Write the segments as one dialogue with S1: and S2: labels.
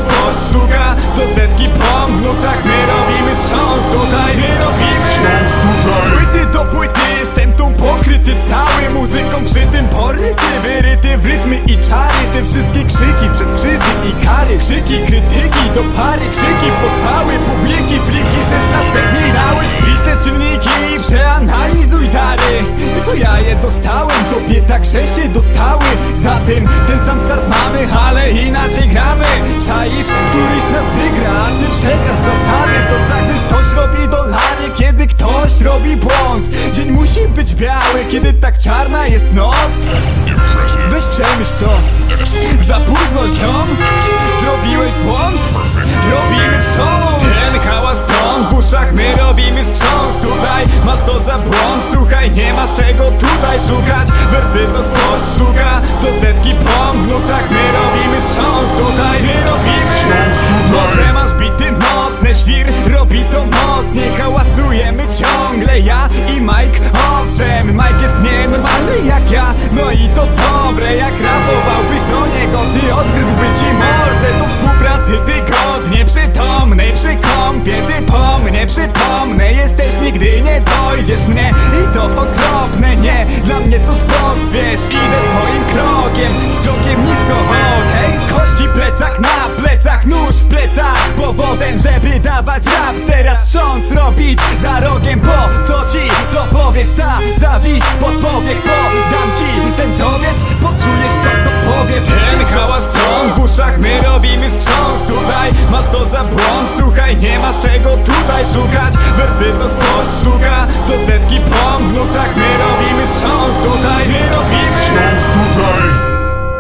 S1: sport, sztuka, do setki pomp. W nutach my robimy wstrząs, tutaj my robimy wstrząs. Z płyty do płyty jestem tu pokryty cały muzyką, przy tym poryty, wyryty w rytmy i czary. Te wszystkie krzyki przez krzywdy i kary, krzyki krytyki do pary, krzyki pochwały, publiki, pliki 16 minały. Spisz te czynniki i przeanalizuj dary. To co ja je dostałem, tobie także się dostały. Zatem ten sam start mamy, ale inaczej gramy. Czaisz, któryś nas wygra, a ty przegrasz zasady. To tak, gdy ktoś robi dolary, kiedy ktoś robi błąd. Dzień musi być biały, kiedy tak czarna jest noc. Weź przemyśl to, za późno ziom. Zrobiłeś błąd? Robimy wstrząs. Ten hałas stąd, w uszach my robimy wstrząs. Tutaj masz to za błąd, słuchaj, nie masz czego tutaj szukać. Wersy to sport, sztuka, do setki pomp. W nutach my robimy wstrząs, tutaj my robimy wstrząs. Może masz bity mocne, świr robi to mocnie. Hałasujemy ciągle, ja i Mike. Owszem, Mike jest nienormalny jak ja. No i to dobre, jak rapowałbyś do niego, ty odgryzłby ci mordę. Do współpracy tygodnie przytomnej, przy kąpie ty po mnie przypomnę. Jesteś, nigdy nie dojdziesz mnie i to okropne, nie. Dla mnie to sport, wiesz, idę swoim krokiem, z krokiem nisko, hej. Kości plecak na plecach, nóż w plecach, powodem, żeby dawać rap. Teraz wstrząs robić za rogiem, po co ci to powiedz, ta zawiść spod powiek. Podam ci ten dowiec, poczujesz co to powiedz. Ten hałas stąd, w uszach my robimy wstrząs. Tutaj masz to za błąd, słuchaj, nie masz czego tutaj szukać. Wersy to sport, sztuka, do setki pomp. W nutach my robimy wstrząs, tutaj my robimy wstrząs, tutaj.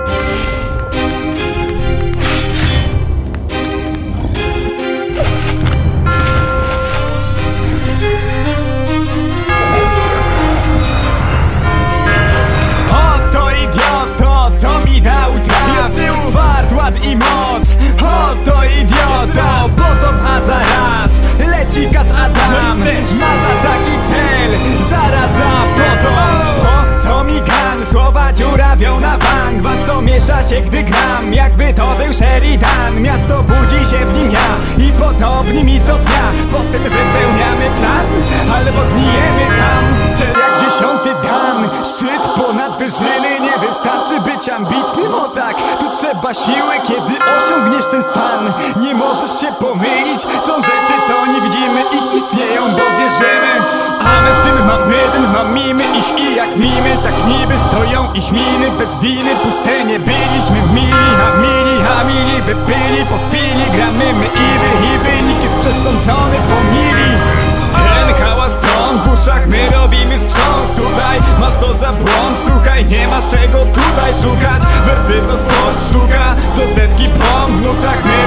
S1: Fart, ład i moc, oto idiota. Potop, a zaraz leci kat Adam. Mata taki cel, zaraz za potop. Po co mi gan, słowa dziurawią na bank. Was to miesza się, gdy gram, jakby to był Sheridan. Miasto budzi się w nim ja i podobni mi co dnia. Potem wypełniamy plan, albo gnijemy tam. Cel jak 10. dan, szczyt ponad wyżyny. Nie wystarczy być ambitnym, o tak. Tu trzeba siły, kiedy osiągniesz ten stan. Nie możesz się pomylić, są rzeczy co nie widzimy, ich istnieją, bo wierzymy. A my w tym mamimy ich i jak mimy, tak niby stoją ich miny. Bez winy puste nie byliśmy mili, a mili by byli po chwili. Gramy my i wynik jest przesądzony po mili. Ten hałas stąd, w uszach my robimy wstrząs. Tutaj masz to za błąd, słuchaj, nie masz czego tutaj szukać. Wersy to sport, sztuka, do setki pomp. W nutach my